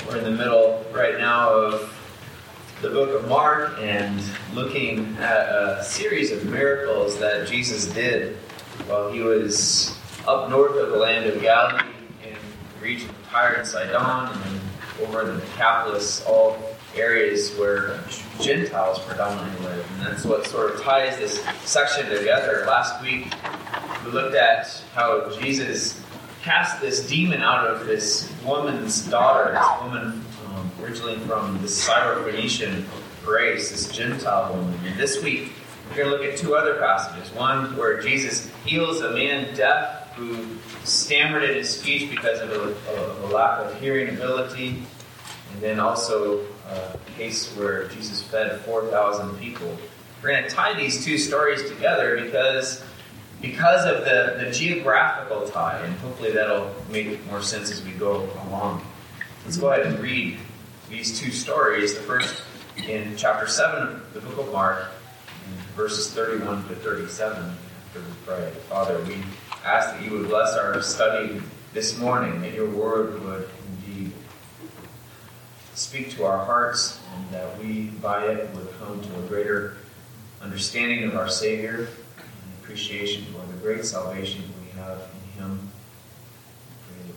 We're in the middle right now of the book of Mark and looking at a series of miracles that Jesus did while he was up north of the land of Galilee in the region of Tyre and Sidon, and then over in the Decapolis, all areas where Gentiles predominantly live. And that's what sort of ties this section together. Last week, we looked at how Jesus cast this demon out of this woman's daughter, this woman originally from the Syrophoenician race, this Gentile woman. And this week, we're going to look at two other passages. One where Jesus heals a man deaf who stammered in his speech because of a lack of hearing ability. And then also a case where Jesus fed 4,000 people. We're going to tie these two stories together because of the geographical tie, and hopefully that'll make more sense as we go along. Let's go ahead and read these two stories. The first in chapter 7 of the book of Mark, verses 31 to 37, after we pray. Father, we ask that you would bless our study this morning, that your word would indeed speak to our hearts, and that we, by it, would come to a greater understanding of our Savior, appreciation for the great salvation we have in him. I pray that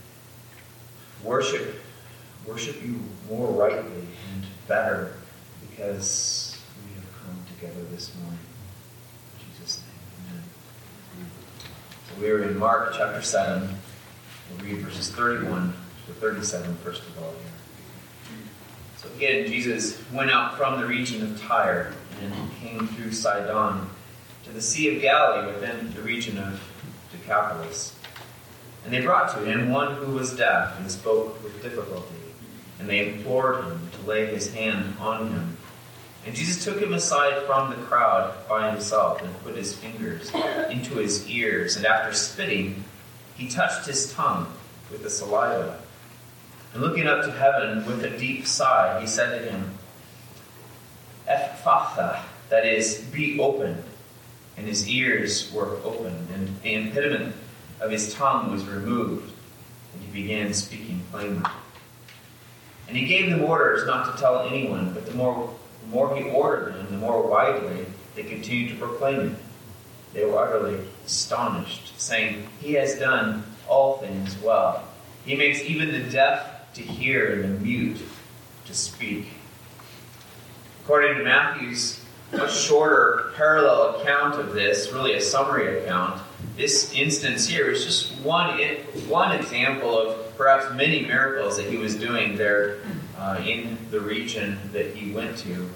we would worship you more rightly and better because we have come together this morning. In Jesus' name, amen. So we are in Mark chapter 7. We'll read verses 31 to 37 first of all here. So again, Jesus went out from the region of Tyre and came through Sidon to the Sea of Galilee within the region of Decapolis. And they brought to him one who was deaf and spoke with difficulty. And they implored him to lay his hand on him. And Jesus took him aside from the crowd by himself and put his fingers into his ears. And after spitting, he touched his tongue with the saliva. And looking up to heaven with a deep sigh, he said to him, Ephphatha, that is, be opened. And his ears were opened, and the impediment of his tongue was removed, and he began speaking plainly. And he gave them orders not to tell anyone, but the more he ordered them, the more widely they continued to proclaim it. They were utterly astonished, saying, He has done all things well. He makes even the deaf to hear and the mute to speak. According to Matthew's much shorter parallel account of this, really a summary account, this instance here is just one example of perhaps many miracles that he was doing there in the region that he went to.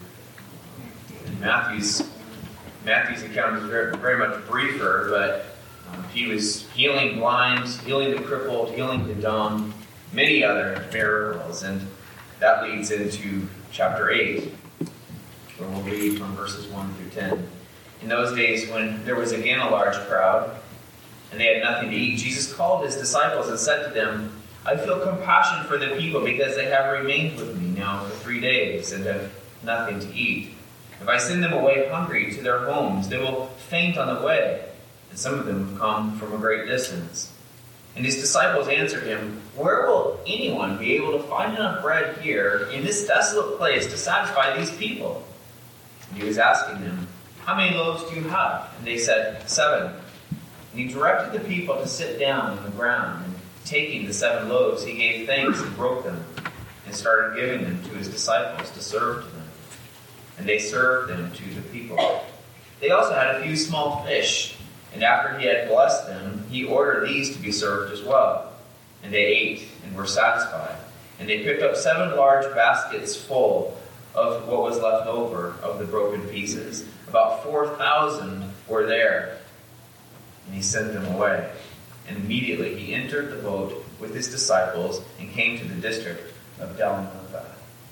And Matthew's account is very, very much briefer, but he was healing blind, healing the crippled, healing the dumb, many other miracles. And that leads into chapter 8. Where we'll read from verses 1 through 10. In those days, when there was again a large crowd, and they had nothing to eat, Jesus called his disciples and said to them, I feel compassion for the people because they have remained with me now for 3 days and have nothing to eat. If I send them away hungry to their homes, they will faint on the way, and some of them have come from a great distance. And his disciples answered him, Where will anyone be able to find enough bread here in this desolate place to satisfy these people? And he was asking them, How many loaves do you have? And they said, 7. And he directed the people to sit down on the ground. And taking the 7 loaves, he gave thanks and broke them, and started giving them to his disciples to serve to them. And they served them to the people. They also had a few small fish, and after he had blessed them, he ordered these to be served as well. And they ate and were satisfied. And they picked up 7 large baskets full of what was left over of the broken pieces. About 4,000 were there. And he sent them away. And immediately he entered the boat with his disciples and came to the district of Dalmanutha.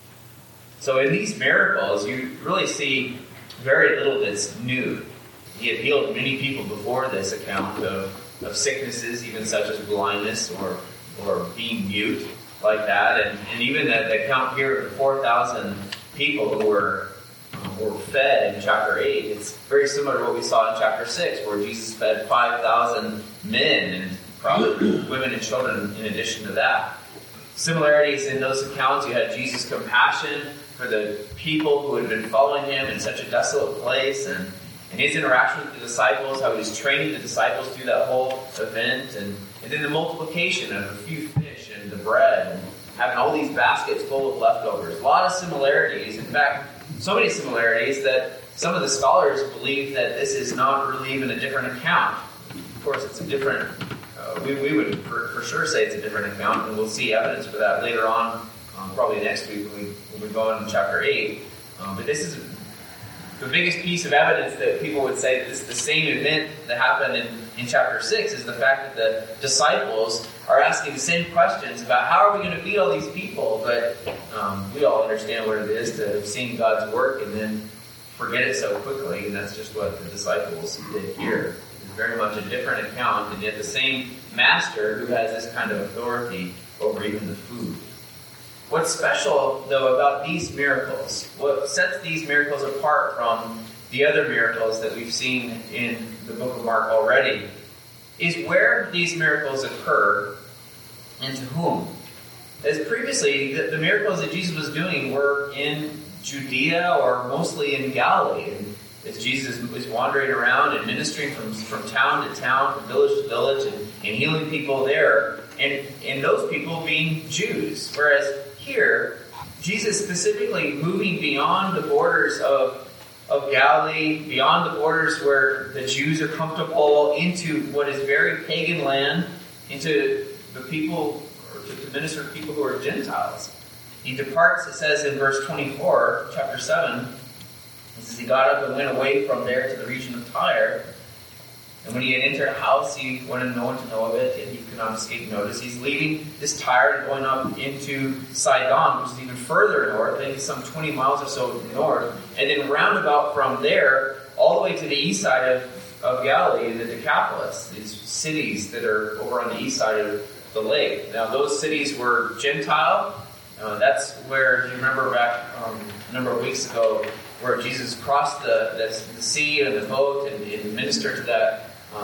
So in these miracles, you really see very little that's new. He had healed many people before this account of sicknesses, even such as blindness or being mute like that. And even the account here of the 4,000 people who were fed in chapter 8, it's very similar to what we saw in chapter 6, where Jesus fed 5,000 men and probably women and children in addition to that. similarities in those accounts. You had Jesus' compassion for the people who had been following him in such a desolate place, and his interaction with the disciples, how he was training the disciples through that whole event, and then the multiplication of a few fish and the bread, and having all these baskets full of leftovers. A lot of similarities. In fact, so many similarities that some of the scholars believe that this is not really even a different account. Of course, it's a different, we would for sure say it's a different account, and we'll see evidence for that later on, probably next week when we go on chapter 8. But this is the biggest piece of evidence that people would say that this is the same event that happened in chapter 6, is the fact that the disciples are asking the same questions about how are we going to feed all these people, but we all understand what it is to have seen God's work and then forget it so quickly, and that's just what the disciples did here. It's very much a different account, and yet the same master who has this kind of authority over even the food. What's special, though, about these miracles, what sets these miracles apart from the other miracles that we've seen in the book of Mark already, is where these miracles occur and to whom. As previously, the miracles that Jesus was doing were in Judea or mostly in Galilee. And as Jesus was wandering around and ministering from town to town, from village to village, and healing people there, and those people being Jews. Whereas here, Jesus specifically moving beyond the borders of Galilee, beyond the borders where the Jews are comfortable, into what is very pagan land, into the people, or to minister to people who are Gentiles. He departs, it says in verse 24, chapter 7, it says he got up and went away from there to the region of Tyre. And when he had entered a house, he wanted no one to know of it, and he could not escape notice. He's leaving this Tyre and going up into Sidon, which is even further north, I think some 20 miles or so north, and then roundabout from there, all the way to the east side of Galilee, the Decapolis, these cities that are over on the east side of the lake. Now, those cities were Gentile. That's where, if you remember back a number of weeks ago, where Jesus crossed the sea in the boat and ministered to that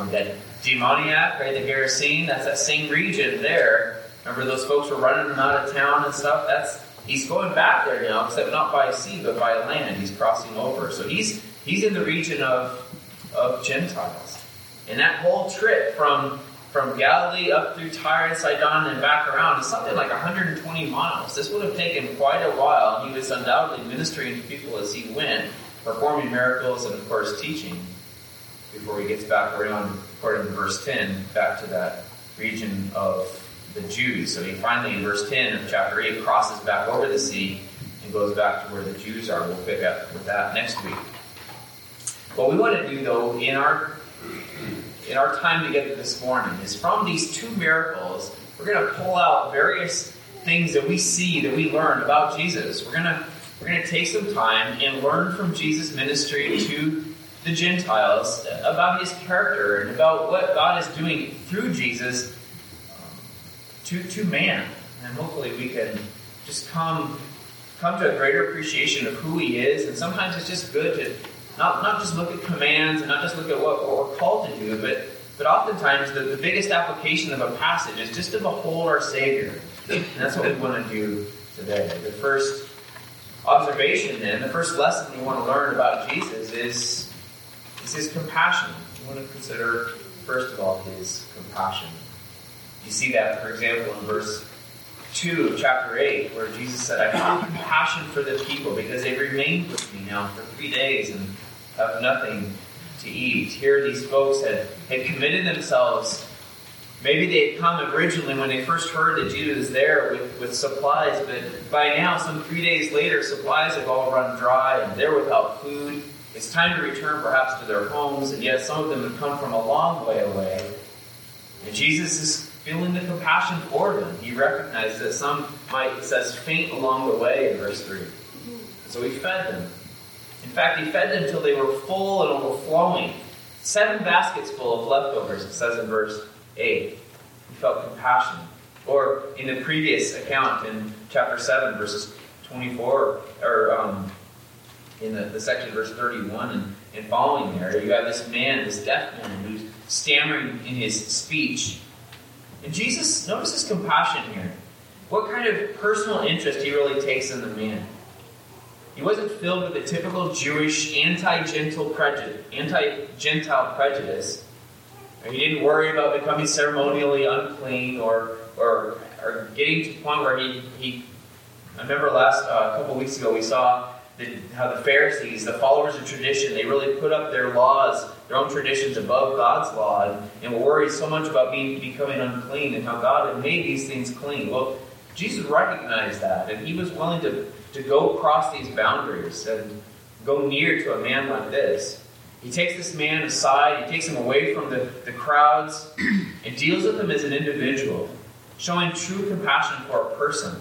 demoniac, right, the Gerasene. That's that same region there. Remember, those folks were running them out of town and stuff. He's going back there now, except not by sea, but by land. He's crossing over. So he's in the region of Gentiles. And that whole trip from Galilee up through Tyre and Sidon and back around is something like 120 miles. This would have taken quite a while, and he was undoubtedly ministering to people as he went, performing miracles and, of course, teaching, before he gets back around, according to verse 10, back to that region of the Jews. So he finally, in verse 10 of chapter 8, crosses back over the sea and goes back to where the Jews are. We'll pick up with that next week. What we want to do, though, in our time together this morning is from these two miracles, we're going to pull out various things that we see, that we learn about Jesus. We're going to take some time and learn from Jesus' ministry to the Gentiles about his character and about what God is doing through Jesus to man. And hopefully we can just come to a greater appreciation of who he is. And sometimes it's just good to not just look at commands and not just look at what we're called to do, but oftentimes the biggest application of a passage is just to behold our Savior. And that's what we want to do today. The first observation then, the first lesson we want to learn about Jesus is his compassion. We want to consider, first of all, his compassion. You see that, for example, in verse 2 of chapter 8, where Jesus said, I have compassion for the people because they remained with me now for 3 days and have nothing to eat. Here these folks had committed themselves. Maybe they had come originally when they first heard that Jesus was there with supplies, but by now, some 3 days later, supplies have all run dry and they're without food. It's time to return perhaps to their homes, and yet some of them have come from a long way away. And Jesus is feeling the compassion for them. He recognizes that some might, it says, faint along the way in verse 3. So he fed them. In fact, he fed them until they were full and overflowing. 7 baskets full of leftovers, it says in verse 8. He felt compassion. Or in the previous account in chapter 7, verses 24, or in the section verse 31 and following there, you have this man, this deaf man, who's stammering in his speech. And Jesus, notice his compassion here. what kind of personal interest he really takes in the man. He wasn't filled with the typical Jewish anti-Gentile prejudice. He didn't worry about becoming ceremonially unclean or getting to the point where he I remember a couple weeks ago we saw how the Pharisees, the followers of tradition, they really put up their laws, their own traditions above God's law, and were worried so much about becoming unclean and how God had made these things clean. Well, Jesus recognized that, and he was willing to go across these boundaries and go near to a man like this. He takes this man aside, he takes him away from the crowds, and deals with him as an individual, showing true compassion for a person.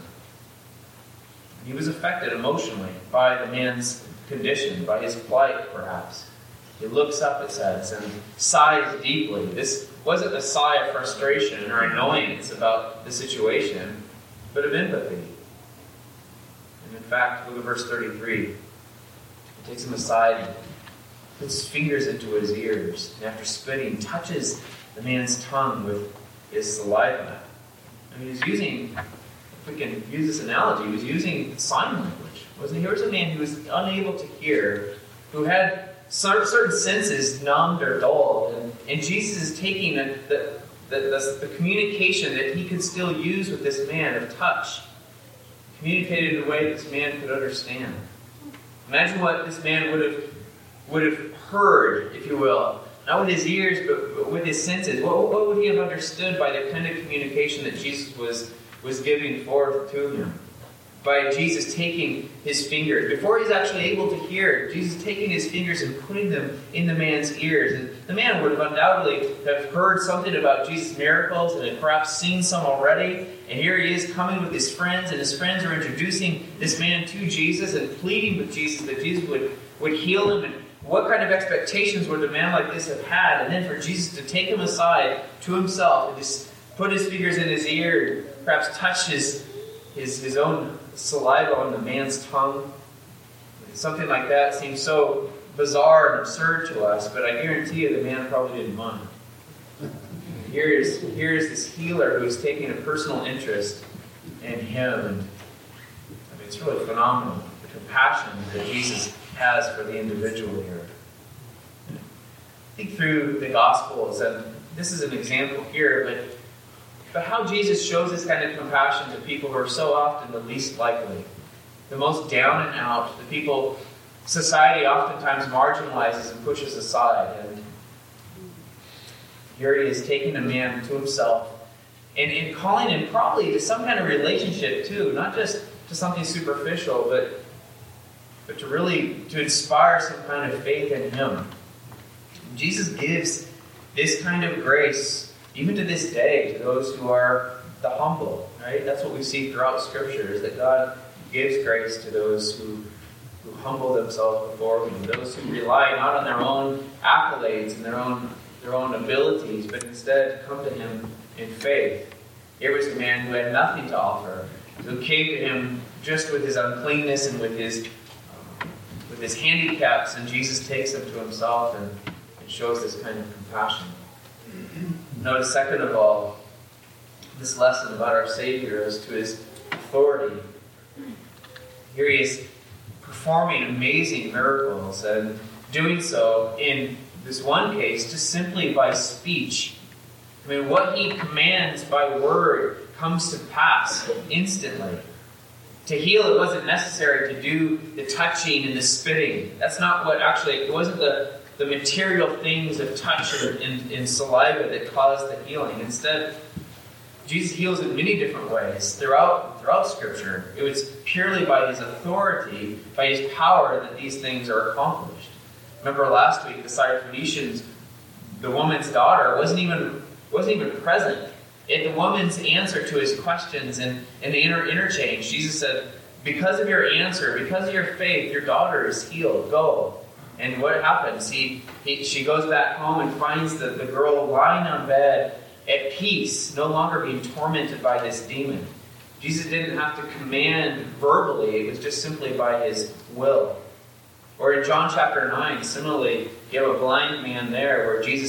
He was affected emotionally by the man's condition, by his plight, perhaps. He looks up, it says, and sighs deeply. This wasn't a sigh of frustration or annoyance about the situation, but of empathy. And in fact, look at verse 33. He takes him aside and puts his fingers into his ears, and after spitting, touches the man's tongue with his saliva. I mean, he's using, if we can use this analogy, he was using sign language, wasn't he? Here was a man who was unable to hear, who had certain senses numbed or dulled, and Jesus is taking the communication that he could still use with this man of touch, communicated in a way that this man could understand. Imagine what this man would have heard, if you will, not with his ears, but with his senses. What would he have understood by the kind of communication that Jesus was giving forth to him? By Jesus taking his fingers, before he's actually able to hear, Jesus taking his fingers and putting them in the man's ears. And the man would have undoubtedly have heard something about Jesus' miracles and had perhaps seen some already. And here he is coming with his friends, and his friends are introducing this man to Jesus and pleading with Jesus that Jesus would heal him. And what kind of expectations would a man like this have had? And then for Jesus to take him aside to himself and just put his fingers in his ear and perhaps touch his own saliva on the man's tongue. Something like that seems so bizarre and absurd to us, but I guarantee you the man probably didn't mind. Here is this healer who is taking a personal interest in him. And I mean, it's really phenomenal, the compassion that Jesus has for the individual here. Think through the Gospels, and this is an example here, but how Jesus shows this kind of compassion to people who are so often the least likely, the most down and out, the people society oftentimes marginalizes and pushes aside. And here he is taking a man to himself and calling him probably to some kind of relationship too, not just to something superficial, but to inspire some kind of faith in him. Jesus gives this kind of grace even to this day to those who are the humble, right? That's what we see throughout Scripture, is that God gives grace to those who humble themselves before him, those who rely not on their own accolades and their own abilities, but instead come to him in faith. Here was a man who had nothing to offer, who came to him just with his uncleanness and with his handicaps, and Jesus takes him to himself and shows this kind of compassion. Notice, second of all, this lesson about our Savior as to his authority. Here he is performing amazing miracles, and doing so in this one case just simply by speech. I mean, what he commands by word comes to pass instantly. To heal, it wasn't necessary to do the touching and the spitting. That's not what it wasn't the material things of touch and saliva that caused the healing. Instead, Jesus heals in many different ways throughout Scripture. It was purely by his authority, by his power, that these things are accomplished. Remember last week, the Syrophoenicians, the woman's daughter, wasn't even present. The woman's answer to his questions and the interchange, Jesus said, because of your answer, because of your faith, your daughter is healed. Go. And what happens? She goes back home and finds the girl lying on bed at peace, no longer being tormented by this demon. Jesus didn't have to command verbally. It was just simply by his will. Or in John chapter 9, similarly, you have a blind man there where Jesus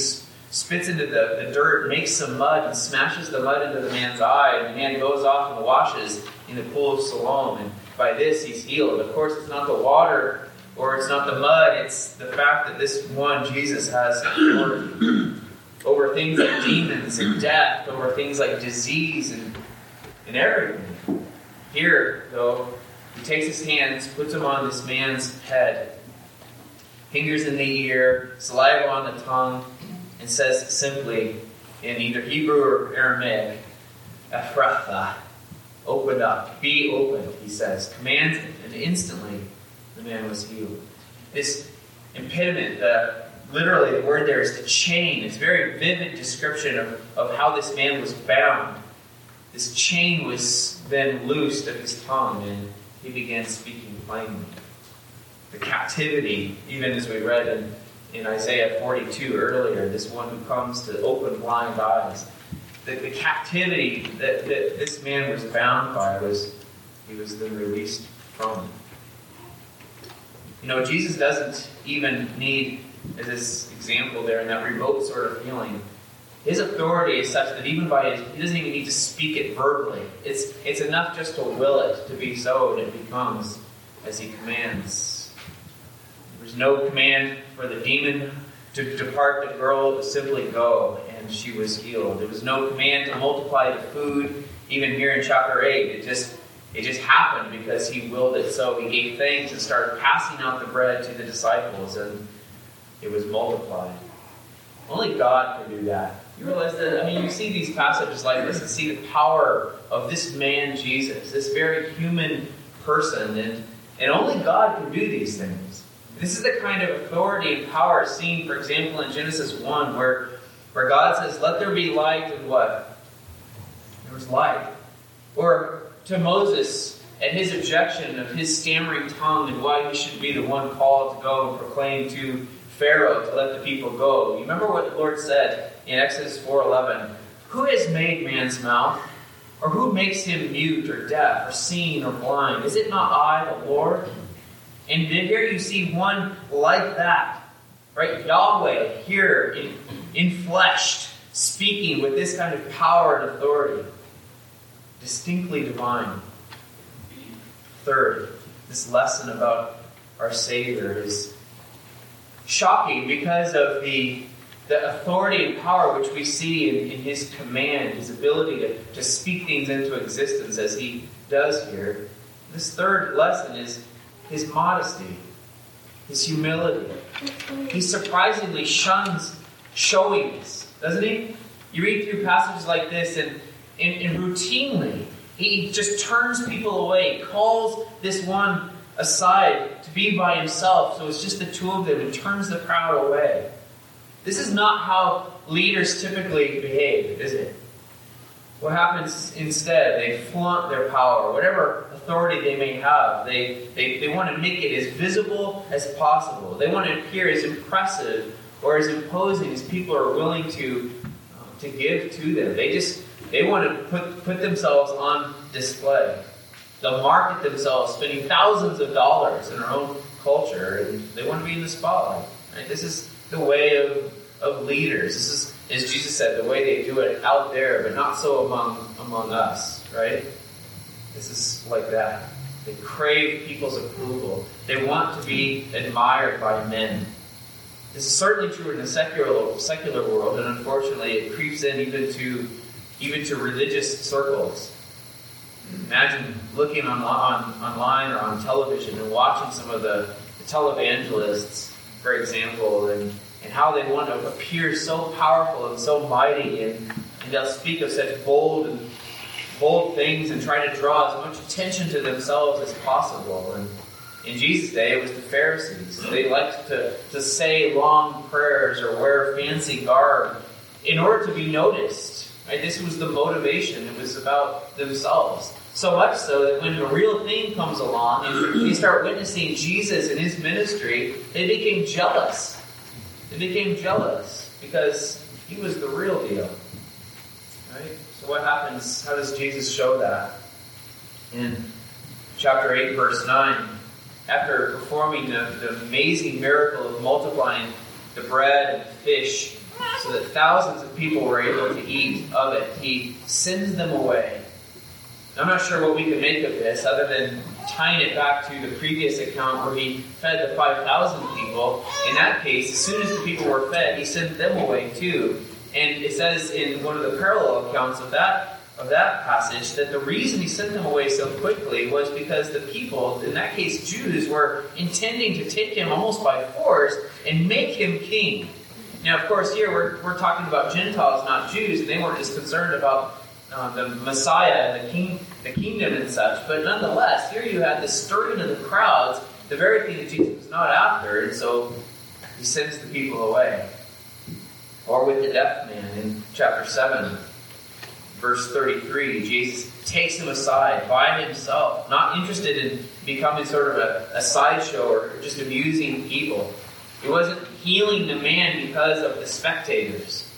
spits into the dirt, makes some mud, and smashes the mud into the man's eye. And the man goes off and washes in the pool of Siloam. And by this, he's healed. Of course, it's not the water or it's not the mud. It's the fact that this one, Jesus, has authority over things like demons and death, over things like disease and everything. Here, though, he takes his hands, puts them on this man's head, fingers in the ear, saliva on the tongue, and says simply, in either Hebrew or Aramaic, Ephphatha, open up, be opened, he says. Commands, and instantly the man was healed. This impediment, literally the word there is to chain. It's a very vivid description of how this man was bound. This chain was then loosed of his tongue, and he began speaking plainly. The captivity, even as we read in Isaiah 42 earlier, this one who comes to open blind eyes. The captivity that this man was bound by he was then released from. Jesus doesn't even need, as this example there in that remote sort of feeling, his authority is such that even he doesn't even need to speak it verbally. It's enough just to will it to be so, and it becomes as he commands. There was no command for the demon to depart the girl, it was simply go, and she was healed. There was no command to multiply the food, even here in chapter 8. It just happened because he willed it so. He gave thanks and started passing out the bread to the disciples, and it was multiplied. Only God can do that. You realize that, you see these passages like this and see the power of this man, Jesus, this very human person, and only God can do these things. This is the kind of authority and power seen, for example, in Genesis 1, where God says, let there be light, and what? There was light. Or to Moses, at his objection of his stammering tongue and why he should be the one called to go and proclaim to Pharaoh to let the people go. You remember what the Lord said in Exodus 4:11? Who has made man's mouth? Or who makes him mute or deaf or seen or blind? Is it not I, the Lord? And then here you see one like that, right? Yahweh here in flesh, speaking with this kind of power and authority. Distinctly divine. Third, this lesson about our Savior is shocking because of the authority and power which we see in his command, his ability to speak things into existence as he does here. This third lesson is his modesty, his humility. He surprisingly shuns showiness, doesn't he? You read through passages like this and routinely he just turns people away, calls this one aside to be by himself, so it's just the two of them, and turns the crowd away. This is not how leaders typically behave, is it? What happens instead? They flaunt their power, whatever authority they may have. They want to make it as visible as possible. They want to appear as impressive or as imposing as people are willing to give to them. They want to put themselves on display. They'll market themselves, spending thousands of dollars in our own culture, and they want to be in the spotlight. Right? This is the way of leaders. This is, as Jesus said, the way they do it out there, but not so among us, right? This is like that. They crave people's approval. They want to be admired by men. This is certainly true in the secular world, and unfortunately it creeps in even to religious circles. Imagine looking online or on television and watching some of the televangelists, for example, and how they want to appear so powerful and so mighty, and they'll speak of such bold things and try to draw as much attention to themselves as possible. And in Jesus' day, it was the Pharisees. They liked to say long prayers or wear fancy garb in order to be noticed. Right? This was the motivation. It was about themselves. So much so that when the real thing comes along and they start witnessing Jesus and his ministry, they became jealous. They became jealous because he was the real deal. Right? So what happens? How does Jesus show that? In chapter 8, verse 9, after performing the amazing miracle of multiplying the bread and fish so that thousands of people were able to eat of it. He sends them away. I'm not sure what we can make of this other than tying it back to the previous account where he fed the 5,000 people. In that case, as soon as the people were fed, he sent them away too. And it says in one of the parallel accounts of that passage that the reason he sent them away so quickly was because the people, in that case Jews, were intending to take him almost by force and make him king. Now, of course, here we're talking about Gentiles, not Jews, and they weren't just concerned about the Messiah and the kingdom and such. But nonetheless, here you had the stirring of the crowds, the very thing that Jesus was not after, and so he sends the people away. Or with the deaf man in chapter 7, verse 33, Jesus takes him aside by himself, not interested in becoming sort of a sideshow or just amusing people. He wasn't healing the man because of the spectators.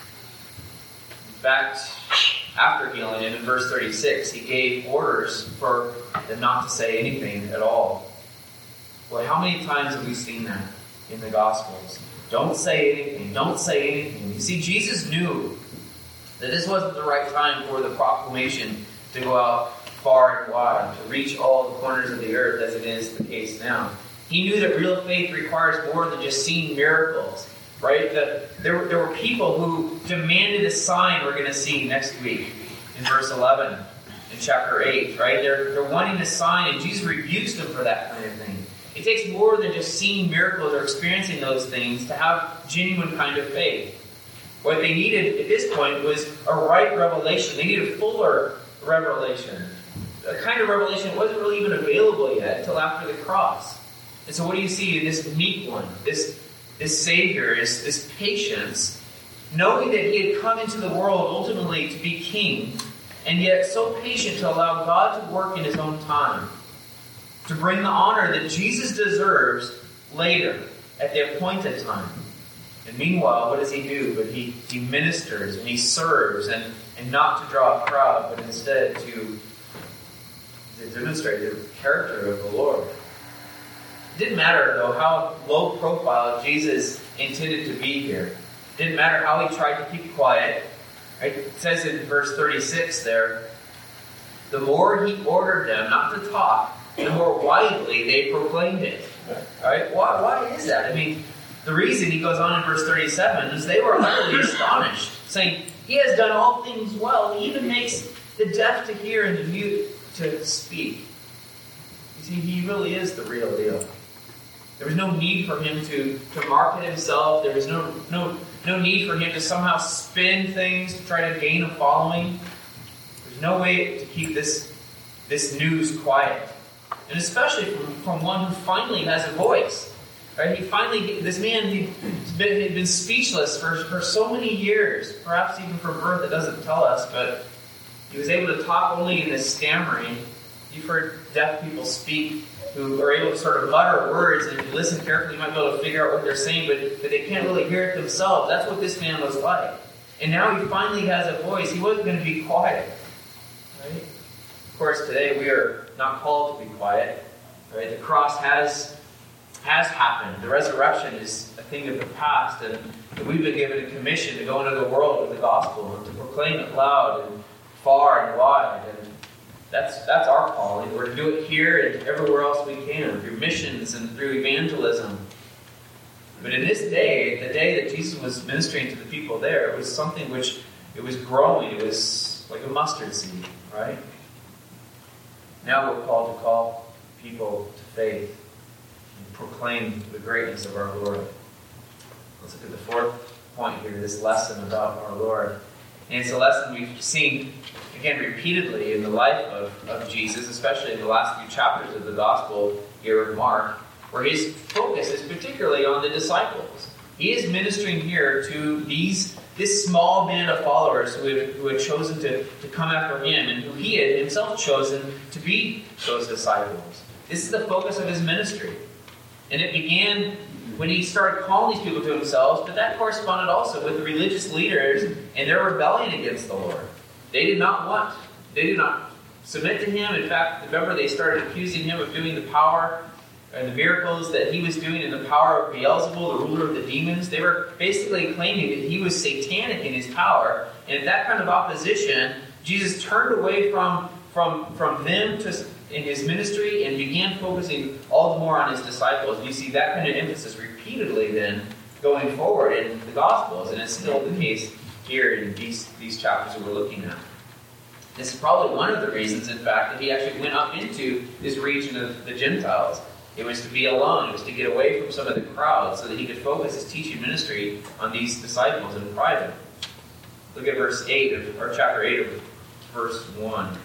In fact, after healing him, in verse 36, he gave orders for them not to say anything at all. Well, how many times have we seen that in the Gospels? Don't say anything. Don't say anything. You see, Jesus knew that this wasn't the right time for the proclamation to go out far and wide, to reach all the corners of the earth as it is the case now. He knew that real faith requires more than just seeing miracles, right? There were people who demanded a sign we're going to see next week in verse 11 in chapter 8, right? They're wanting a sign, and Jesus rebukes them for that kind of thing. It takes more than just seeing miracles or experiencing those things to have genuine kind of faith. What they needed at this point was a right revelation. They needed a fuller revelation. A kind of revelation that wasn't really even available yet until after the cross. And so what do you see in this meek one, this Savior, this patience, knowing that he had come into the world ultimately to be king, and yet so patient to allow God to work in his own time, to bring the honor that Jesus deserves later at the appointed time. And meanwhile, what does he do? But he ministers and he serves, and not to draw a crowd, but instead to demonstrate the character of the Lord. It didn't matter, though, how low profile Jesus intended to be here. It didn't matter how he tried to keep quiet. Right? It says in verse 36 there, the more he ordered them not to talk, the more widely they proclaimed it. Right? Why is that? I mean, the reason, he goes on in verse 37, is they were utterly astonished, saying, he has done all things well. He even makes the deaf to hear and the mute to speak. You see, he really is the real deal. There was no need for him to market himself. There was no need for him to somehow spin things to try to gain a following. There's no way to keep this news quiet. And especially from one who finally has a voice. Right? This man, he'd been speechless for so many years, perhaps even from birth, it doesn't tell us, but he was able to talk only in this stammering. You've heard deaf people speak who are able to sort of mutter words, and if you listen carefully, you might be able to figure out what they're saying, but they can't really hear it themselves. That's what this man was like. And now he finally has a voice. He wasn't going to be quiet. Right? Of course, today we are not called to be quiet. Right? The cross has happened. The resurrection is a thing of the past, and we've been given a commission to go into the world with the gospel and to proclaim it loud and far and wide. And that's our calling. We're to do it here and everywhere else we can, through missions and through evangelism. But in this day, the day that Jesus was ministering to the people there, it was something which, it was growing. It was like a mustard seed, right? Now we're called to call people to faith and proclaim the greatness of our Lord. Let's look at the fourth point here, this lesson about our Lord. And it's a lesson we've seen, again, repeatedly in the life of Jesus, especially in the last few chapters of the Gospel here in Mark, where his focus is particularly on the disciples. He is ministering here to this small band of followers who had chosen to come after him, and who he had himself chosen to be those disciples. This is the focus of his ministry. And it began when he started calling these people to himself, but that corresponded also with the religious leaders and their rebellion against the Lord. They did not submit to him. In fact, remember, they started accusing him of doing the power and the miracles that he was doing in the power of Beelzebul, the ruler of the demons, they were basically claiming that he was satanic in his power. And at that kind of opposition, Jesus turned away from them in his ministry and began focusing all the more on his disciples. You see that kind of emphasis repeatedly then going forward in the Gospels, and it's still the case here in these chapters that we're looking at. This is probably one of the reasons, in fact, that he actually went up into this region of the Gentiles. It was to be alone. It was to get away from some of the crowd so that he could focus his teaching ministry on these disciples in private. Look at verse 8, or chapter 8 of verse 1.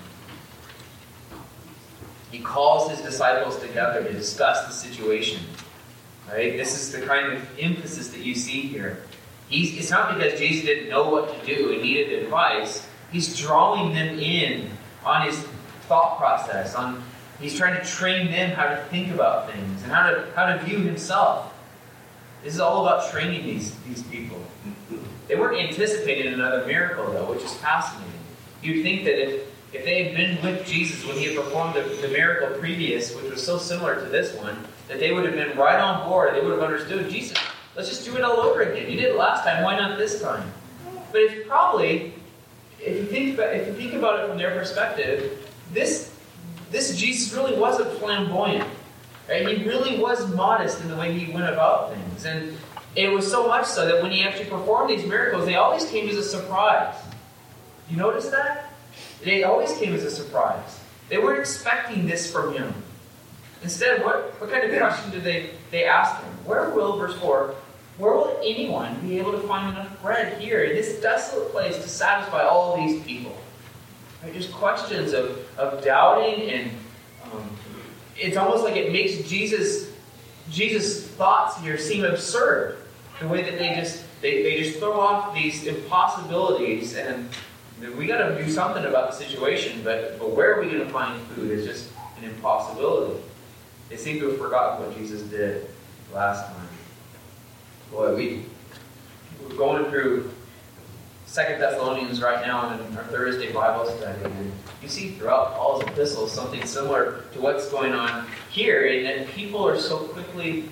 He calls his disciples together to discuss the situation. Right? This is the kind of emphasis that you see here. It's not because Jesus didn't know what to do and needed advice. He's drawing them in on his thought process. He's trying to train them how to think about things and how to view himself. This is all about training these people. They weren't anticipating another miracle, though, which is fascinating. You'd think that if they had been with Jesus when he had performed the miracle previous, which was so similar to this one, that they would have been right on board. They would have understood, Jesus, let's just do it all over again. You did it last time, why not this time? But it's probably, if you think about it from their perspective, this Jesus really wasn't flamboyant. Right? He really was modest in the way he went about things. And it was so much so that when he actually performed these miracles, they always came as a surprise. You notice that? They always came as a surprise. They weren't expecting this from him. Instead, what kind of question did they ask him? Verse 4, where will anyone be able to find enough bread here in this desolate place to satisfy all of these people? Right? Just questions of doubting, and it's almost like it makes Jesus' thoughts here seem absurd. The way that they just throw off these impossibilities, and we got to do something about the situation, but where are we going to find food is just an impossibility. They seem to have forgotten what Jesus did last time. Boy, we're going through 2 Thessalonians right now in our Thursday Bible study, and you see throughout Paul's epistles something similar to what's going on here, in that people are so quickly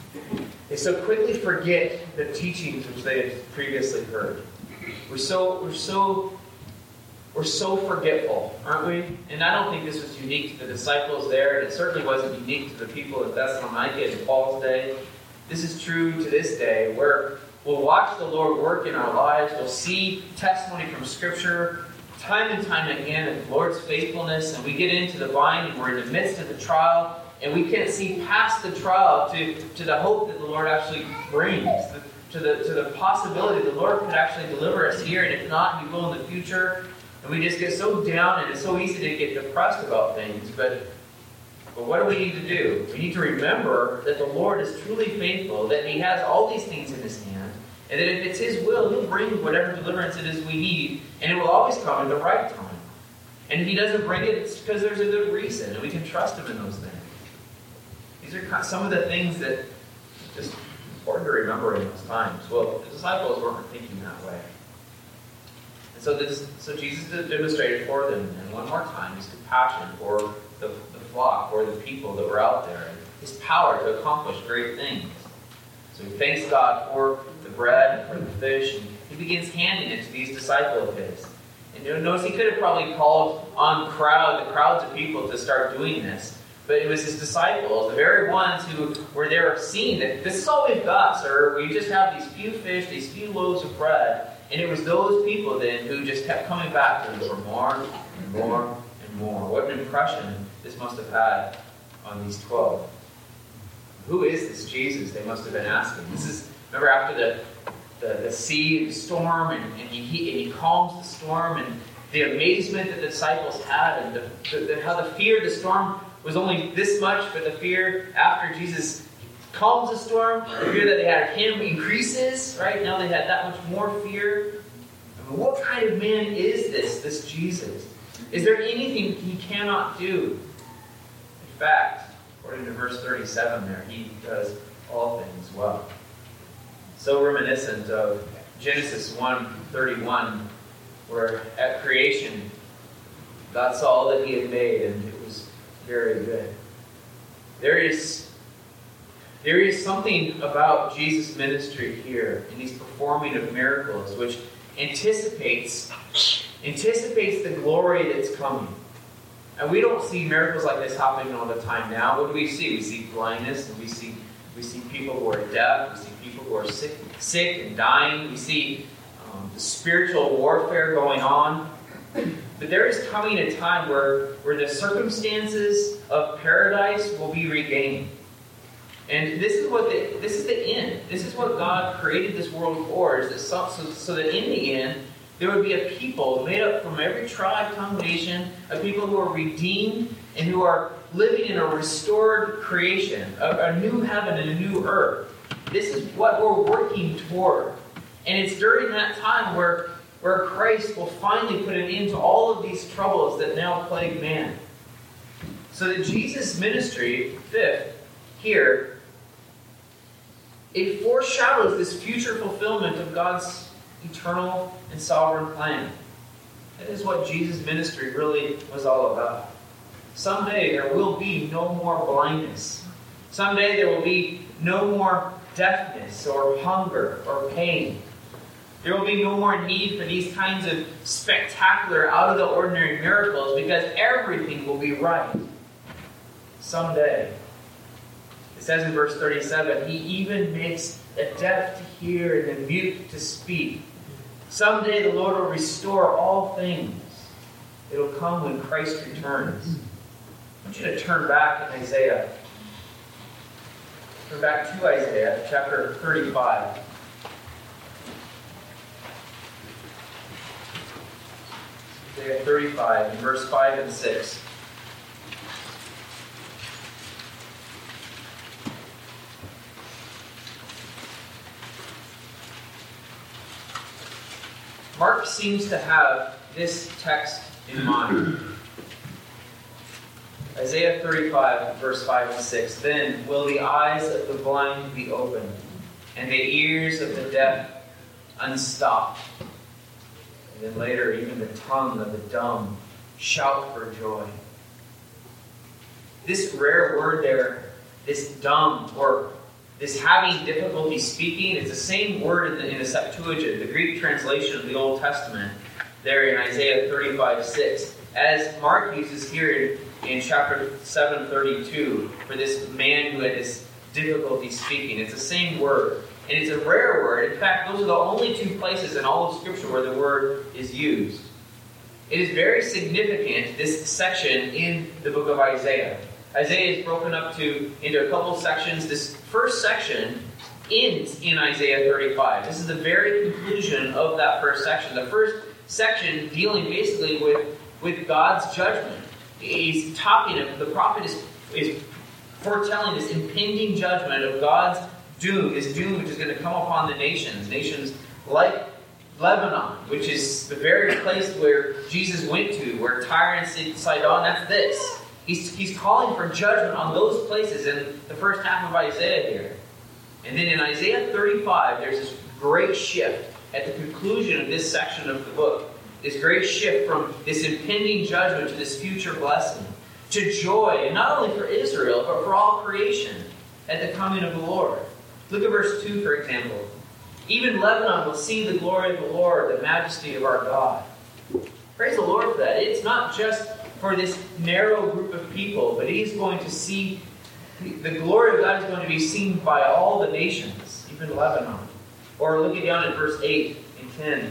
forget the teachings which they had previously heard. We're so forgetful, aren't we? And I don't think this was unique to the disciples there, and it certainly wasn't unique to the people in Thessalonica in Paul's day. This is true to this day, where we'll watch the Lord work in our lives. We'll see testimony from Scripture time and time again of the Lord's faithfulness, and we get into the vine, and we're in the midst of the trial, and we can't see past the trial to the hope that the Lord actually brings, to the possibility the Lord could actually deliver us here, and if not, He will in the future. And we just get so down, and it's so easy to get depressed about things. But what do we need to do? We need to remember that the Lord is truly faithful, that He has all these things in His hand, and that if it's His will, He'll bring whatever deliverance it is we need, and it will always come in the right time. And if He doesn't bring it, it's because there's a good reason, and we can trust Him in those things. These are some of the things that just important to remember in those times. Well, the disciples weren't thinking that way. And so Jesus demonstrated for them, and one more time, His compassion for the flock, for the people that were out there, and His power to accomplish great things. So He thanks God for the bread and for the fish, and He begins handing it to these disciples of His. And you'll notice He could have probably called on the crowds of people to start doing this, but it was His disciples, the very ones who were there seeing that this is all we've got, sir. We just have these few fish, these few loaves of bread. And it was those people then who just kept coming back to Him for more and more and more. What an impression this must have had on these 12. Who is this Jesus? They must have been asking. Remember after the sea, the storm, and he calms the storm, and the amazement that the disciples had, and how the fear of the storm was only this much, but the fear after Jesus calms the storm, the fear that they had of Him increases, right? Now they had that much more fear. I mean, what kind of man is this Jesus? Is there anything He cannot do? In fact, according to verse 37 there, He does all things well. So reminiscent of Genesis 1:31, where at creation, God saw all that He had made, and it was very good. There is There is something about Jesus' ministry here in these performing of miracles which anticipates the glory that's coming. And we don't see miracles like this happening all the time now. What do we see? We see blindness, and we see people who are deaf, we see people who are sick and dying, we see the spiritual warfare going on. But there is coming a time where the circumstances of paradise will be regained. And this is the end. This is what God created this world for, is that so that in the end, there would be a people made up from every tribe, tongue, nation, of people who are redeemed and who are living in a restored creation, a new heaven and a new earth. This is what we're working toward. And it's during that time where Christ will finally put an end to all of these troubles that now plague man. So that Jesus' ministry, fifth, here, it foreshadows this future fulfillment of God's eternal and sovereign plan. That is what Jesus' ministry really was all about. Someday there will be no more blindness. Someday there will be no more deafness or hunger or pain. There will be no more need for these kinds of spectacular, out-of-the-ordinary miracles, because everything will be right. Someday. It says in verse 37, He even makes the deaf to hear and the mute to speak. Someday the Lord will restore all things. It'll come when Christ returns. I want you to turn back in Isaiah. Turn back to Isaiah, chapter 35. Isaiah 35, in verse 5 and 6. Mark seems to have this text in mind. Isaiah 35, verse 5 and 6. Then will the eyes of the blind be opened, and the ears of the deaf unstopped. And then later, even the tongue of the dumb shout for joy. This rare word there, this dumb, or this having difficulty speaking, is the same word in the Septuagint, the Greek translation of the Old Testament, there in Isaiah 35:6, as Mark uses here in chapter 7:32 for this man who had this difficulty speaking. It's the same word. And it's a rare word. In fact, those are the only two places in all of Scripture where the word is used. It is very significant, this section in the book of Isaiah. Isaiah is broken up into a couple sections. This first section ends in Isaiah 35. This is the very conclusion of that first section. The first section dealing basically with God's judgment. He's the prophet is foretelling this impending judgment of God's doom, this doom which is going to come upon the nations like Lebanon, which is the very place where Jesus went to, where Tyre and Sidon, that's this. He's calling for judgment on those places in the first half of Isaiah here. And then in Isaiah 35, there's this great shift at the conclusion of this section of the book. This great shift from this impending judgment to this future blessing, to joy, and not only for Israel, but for all creation at the coming of the Lord. Look at verse 2, for example. Even Lebanon will see the glory of the Lord, the majesty of our God. Praise the Lord for that. It's not just for this narrow group of people, but He's going to see, the glory of God is going to be seen by all the nations, even Lebanon. Or look down at verse 8 and 10.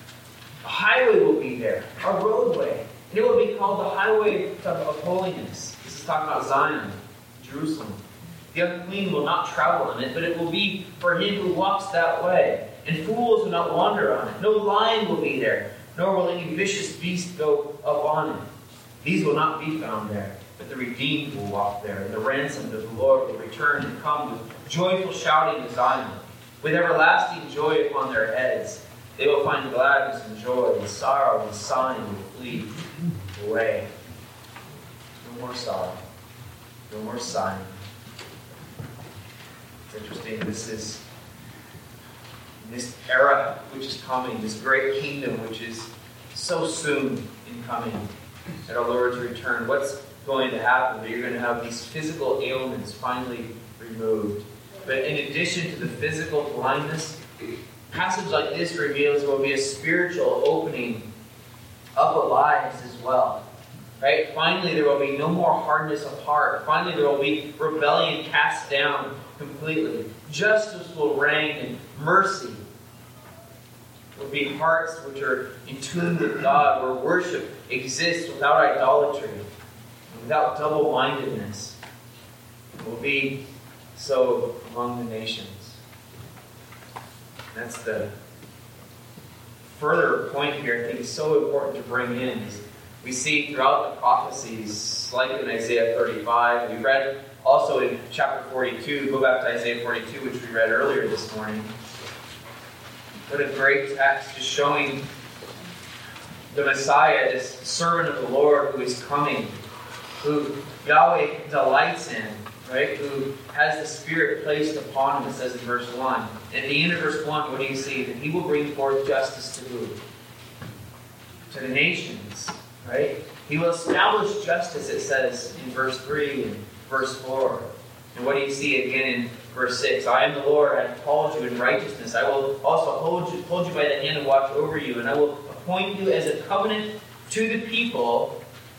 A highway will be there, a roadway. And it will be called the highway of holiness. This is talking about Zion, Jerusalem. The unclean will not travel on it, but it will be for him who walks that way. And fools will not wander on it. No lion will be there, nor will any vicious beast go up on it. These will not be found there, but the redeemed will walk there. And the ransomed of the Lord will return and come with joyful shouting to Zion, with everlasting joy upon their heads. They will find gladness and joy, and sorrow and sighing will flee away. No more sorrow, no more sighing. It's interesting, this era which is coming, this great kingdom which is so soon in coming, at our Lord's return. What's going to happen? That you're going to have these physical ailments finally removed. But in addition to the physical blindness, a passage like this reveals there will be a spiritual opening up of lives as well. Right? Finally, there will be no more hardness of heart. Finally, there will be rebellion cast down completely. Justice will reign and mercy. There will be hearts which are in tune with God, where worship exists without idolatry, and without double-mindedness. It will be so among the nations. That's the further point here I think is so important to bring in. Is we see throughout the prophecies, like in Isaiah 35, we read also in chapter 42, go back to Isaiah 42, which we read earlier this morning. What a great text, just showing the Messiah, this servant of the Lord who is coming, who Yahweh delights in, right? Who has the Spirit placed upon him, it says in verse 1. At the end of verse 1, what do you see? That he will bring forth justice to who? To the nations, right? He will establish justice, it says in verse 3 and verse 4. And what do you see again in verse 6? I am the Lord, I have called you in righteousness. I will also hold you by the hand and watch over you. And I will appoint you as a covenant to the people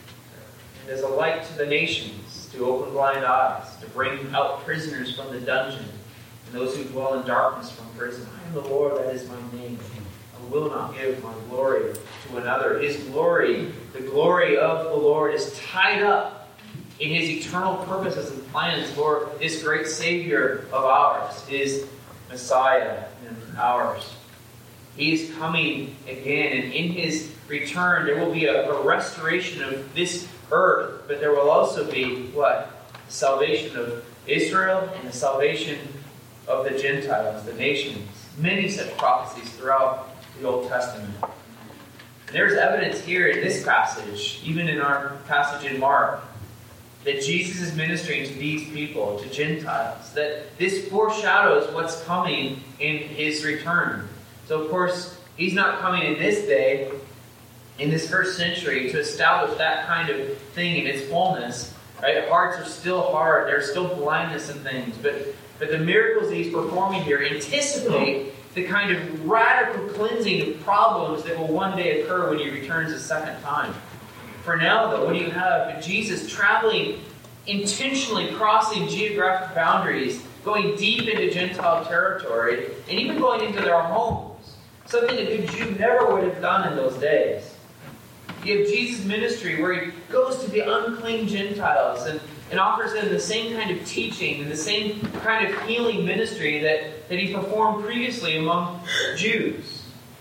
and as a light to the nations, to open blind eyes, to bring out prisoners from the dungeon, and those who dwell in darkness from prison. I am the Lord, that is my name. I will not give my glory to another. His glory, the glory of the Lord, is tied up in His eternal purposes and plans for this great Savior of ours, His Messiah and ours. He is coming again, and in His return there will be a restoration of this earth, but there will also be what? The salvation of Israel and the salvation of the Gentiles, the nations. Many such prophecies throughout the Old Testament. And there's evidence here in this passage, even in our passage in Mark, that Jesus is ministering to these people, to Gentiles, that this foreshadows what's coming in His return. So, of course, He's not coming in this day, in this first century, to establish that kind of thing in its fullness. Right? Hearts are still hard. There's still blindness and things. But the miracles that He's performing here anticipate the kind of radical cleansing of problems that will one day occur when He returns a second time. For now, though, what do you have? Jesus traveling, intentionally crossing geographic boundaries, going deep into Gentile territory, and even going into their homes. Something that the Jew never would have done in those days. You have Jesus' ministry where He goes to the unclean Gentiles and offers them the same kind of teaching and the same kind of healing ministry that He performed previously among Jews.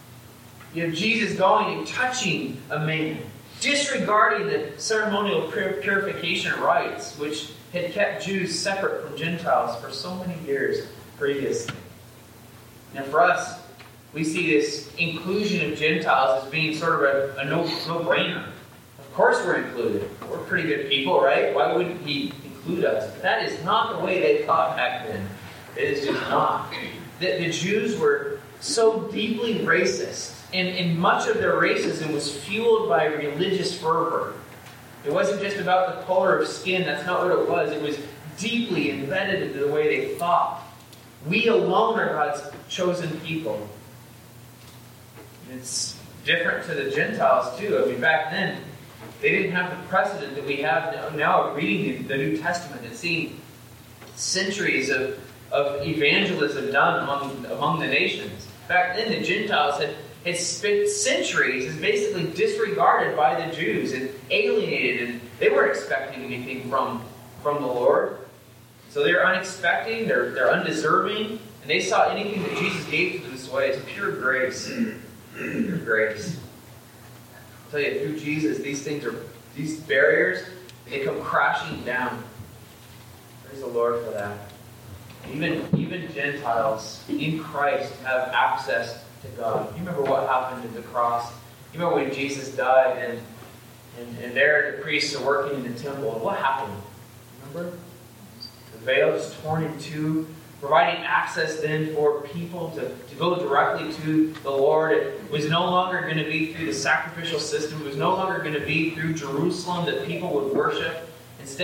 You have Jesus going and touching a man, disregarding the ceremonial purification rites, which had kept Jews separate from Gentiles for so many years previously. Now for us, we see this inclusion of Gentiles as being sort of a no-brainer. Of course we're included. We're pretty good people, right? Why wouldn't He include us? But that is not the way they thought back then. It is just not. The Jews were so deeply racist, and much of their racism was fueled by religious fervor. It wasn't just about the color of skin. That's not what it was. It was deeply embedded into the way they thought. We alone are God's chosen people. It's different to the Gentiles too. I mean, back then, they didn't have the precedent that we have now reading the New Testament and seeing centuries of evangelism done among the nations. Back then, the Gentiles had spent centuries as basically disregarded by the Jews and alienated, and they weren't expecting anything from the Lord. So they're unexpecting, they're undeserving, and they saw anything that Jesus gave to them this way as pure grace. Pure grace. I'll tell you, through Jesus, these barriers, they come crashing down. Praise the Lord for that. Even Gentiles in Christ have access to God. You remember what happened at the cross? You remember when Jesus died and there the priests are working in the temple, and what happened? Remember? The veil was torn in two, providing access then for people to go directly to the Lord. It was no longer going to be through the sacrificial system. It was no longer going to be through Jerusalem that people would worship. Instead,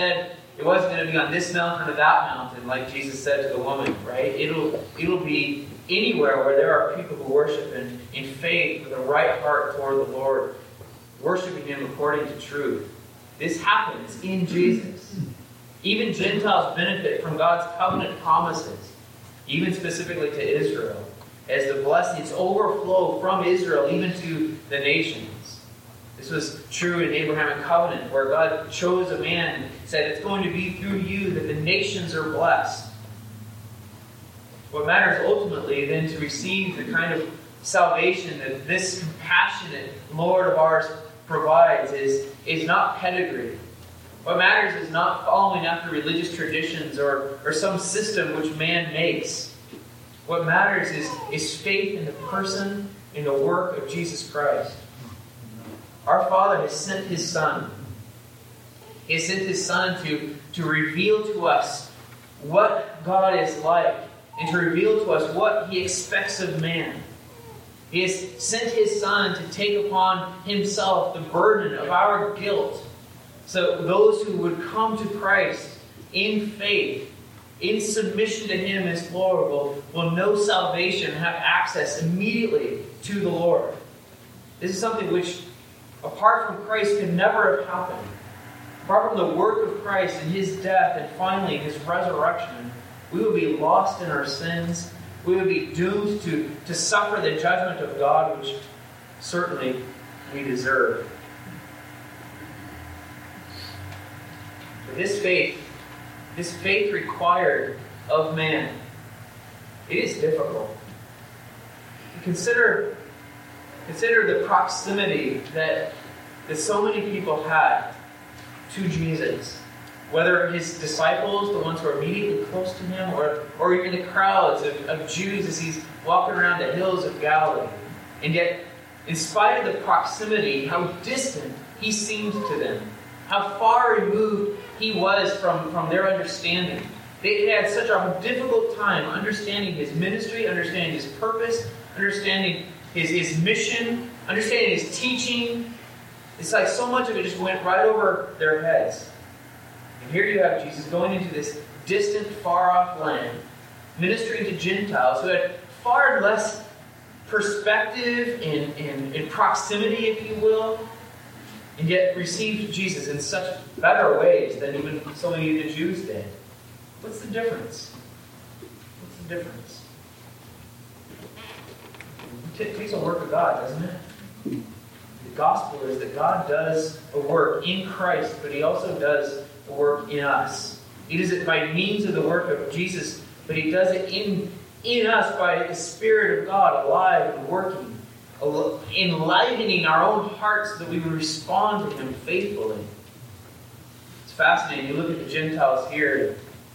it wasn't going to be on this mountain or that mountain, like Jesus said to the woman, right? It'll be anywhere where there are people who worship in faith with a right heart toward the Lord, worshiping Him according to truth. This happens in Jesus. Even Gentiles benefit from God's covenant promises, even specifically to Israel, as the blessings overflow from Israel even to the nations. This was true in Abrahamic covenant, where God chose a man and said, it's going to be through you that the nations are blessed. What matters ultimately then to receive the kind of salvation that this compassionate Lord of ours provides is not pedigree. What matters is not following after religious traditions or some system which man makes. What matters is faith in the person, in the work of Jesus Christ. Our Father has sent His Son. He has sent His Son to reveal to us what God is like and to reveal to us what He expects of man. He has sent His Son to take upon Himself the burden of our guilt, so those who would come to Christ in faith, in submission to Him as Lord, will know salvation and have access immediately to the Lord. This is something which, apart from Christ, could never have happened. Apart from the work of Christ and His death and finally His resurrection, we would be lost in our sins. We would be doomed to suffer the judgment of God, which certainly we deserve. But this faith required of man, it is difficult. Consider the proximity that so many people had to Jesus. Whether His disciples, the ones who are immediately close to Him, or even the crowds of Jews as He's walking around the hills of Galilee. And yet, in spite of the proximity, how distant He seemed to them, how far removed He was from their understanding. They had such a difficult time understanding His ministry, understanding His purpose, understanding His mission, understanding His teaching. It's like so much of it just went right over their heads. And here you have Jesus going into this distant, far-off land, ministering to Gentiles who had far less perspective and proximity, if you will, and yet received Jesus in such better ways than even so many of the Jews did. What's the difference? What's the difference? It takes a work of God, doesn't it? The gospel is that God does a work in Christ, but He also does a work in us. He does it by means of the work of Jesus, but He does it in us by the Spirit of God alive and working, enlivening our own hearts so that we would respond to Him faithfully. It's fascinating. You look at the Gentiles here.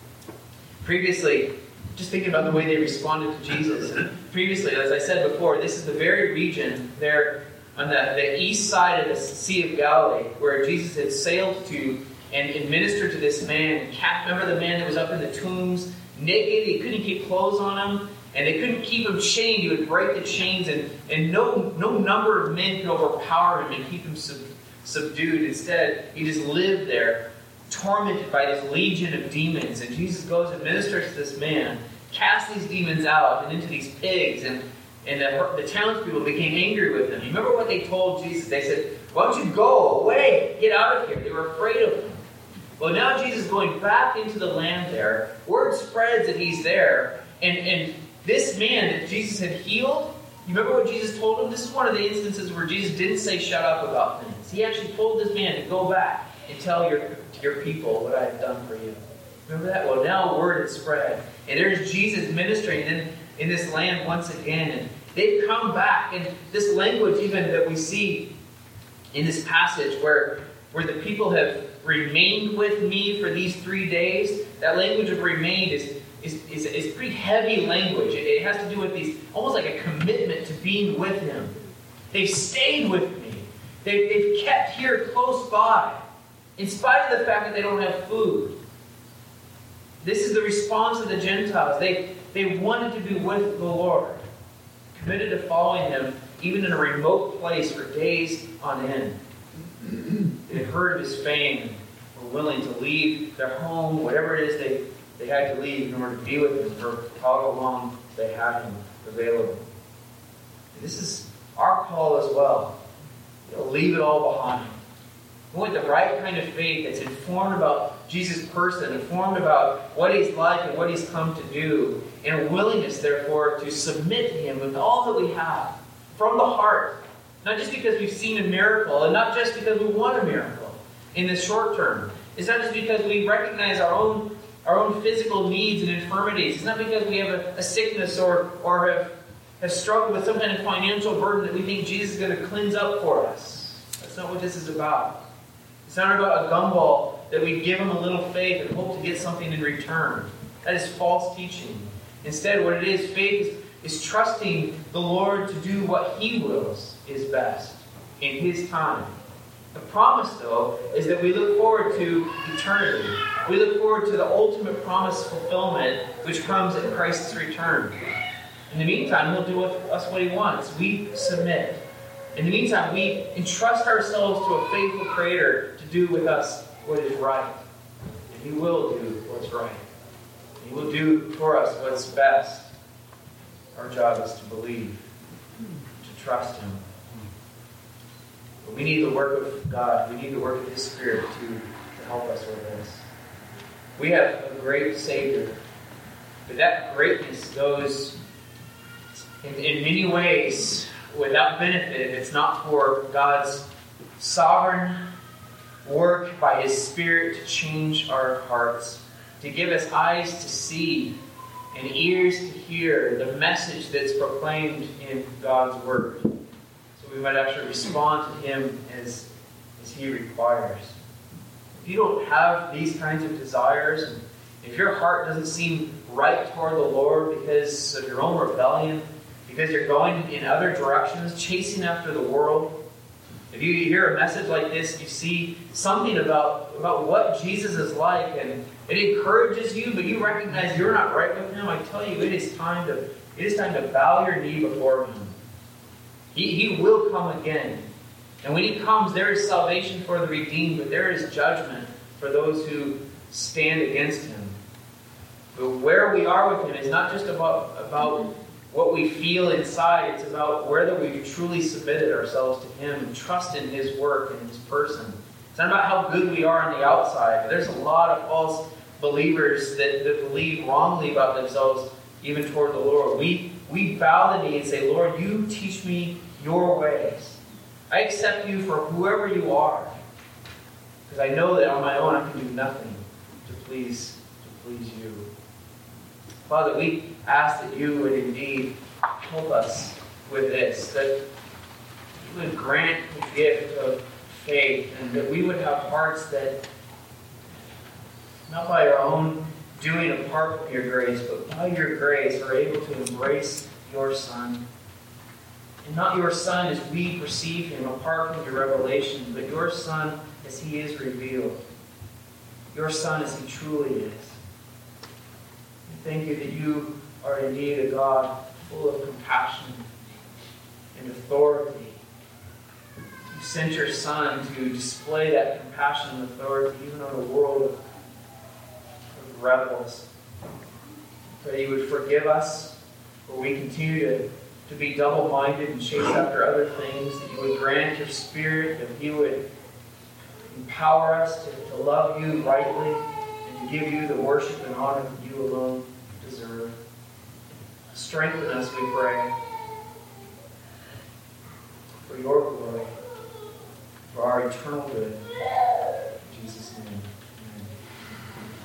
Previously, just thinking about the way they responded to Jesus. Previously, as I said before, this is the very region there on the east side of the Sea of Galilee where Jesus had sailed to and ministered to this man. Remember the man that was up in the tombs, naked? He couldn't keep clothes on him, and they couldn't keep him chained. He would break the chains, and no number of men could overpower him and keep him subdued. Instead, he just lived there, tormented by this legion of demons. And Jesus goes and ministers to this man, casts these demons out and into these pigs, and the townspeople became angry with him. You remember what they told Jesus? They said, "Why don't you go away? Get out of here." They were afraid of him. Well, now Jesus is going back into the land there. Word spreads that He's there. And this man that Jesus had healed, you remember what Jesus told him? This is one of the instances where Jesus didn't say shut up about things. He actually told this man to go back and tell your people what I've done for you. Remember that? Well, now word had spread. And there's Jesus ministering in this land once again. And they've come back. And this language even that we see in this passage where the people have remained with me for these 3 days, that language of remained is pretty heavy language. It has to do with these, almost like a commitment to being with Him. They've stayed with me. They've kept here close by, in spite of the fact that they don't have food. This is the response of the Gentiles. They wanted to be with the Lord, committed to following Him, even in a remote place for days on end. They had heard of His fame, were were willing to leave their home, whatever it is they had to leave in order to be with him for however long they had him available. And this is our call as well. Leave it all behind. We want the right kind of faith that's informed about Jesus' person, informed about what he's like and what he's come to do, and a willingness, therefore, to submit to him with all that we have, from the heart. Not just because we've seen a miracle, and not just because we want a miracle in the short term. It's not just because we recognize our own physical needs and infirmities. It's not because we have a sickness or have struggled with some kind of financial burden that we think Jesus is going to cleanse up for us. That's not what this is about. It's not about a gumball that we give him a little faith and hope to get something in return. That is false teaching. Instead, what it is, faith is trusting the Lord to do what he wills is best in his time. The promise, though, is that we look forward to eternity. We look forward to the ultimate promise fulfillment, which comes at Christ's return. In the meantime, he'll do with us what he wants. We submit. In the meantime, we entrust ourselves to a faithful Creator to do with us what is right. And he will do what's right. He will do for us what's best. Our job is to believe, to trust him. But we need the work of God. We need the work of his Spirit to help us with this. We have a great Savior. But that greatness goes in many ways without benefit if it's not for God's sovereign work by his Spirit to change our hearts, to give us eyes to see and ears to hear the message that's proclaimed in God's Word, so we might actually respond to him as he requires. If you don't have these kinds of desires, and if your heart doesn't seem right toward the Lord because of your own rebellion, because you're going in other directions, chasing after the world, if you hear a message like this, you see something about what Jesus is like, and it encourages you, but you recognize you're not right with him, I tell you, it is time to bow your knee before him. He will come again. And when he comes, there is salvation for the redeemed, but there is judgment for those who stand against him. But where we are with him is not just about what we feel inside. It's about whether we've truly submitted ourselves to him and trust in his work and his person. It's not about how good we are on the outside. There's a lot of false believers that believe wrongly about themselves, even toward the Lord. We bow the knee and say, Lord, you teach me your ways. I accept you for whoever you are, because I know that on my own I can do nothing to please you. Father, we ask that you would indeed help us with this, that you would grant the gift of faith, and that we would have hearts that, not by our own doing apart from your grace, but by your grace are able to embrace your Son. And not your Son as we perceive him apart from your revelation, but your Son as he is revealed. Your Son as he truly is. We thank you that you are indeed a God full of compassion and authority. You sent your Son to display that compassion and authority even on a world of rebels. Pray you would forgive us where we continue to be double-minded and chase after other things, that you would grant your Spirit, that you would empower us to love you rightly and to give you the worship and honor that you alone deserve. Strengthen us, we pray, for your glory, for our eternal good.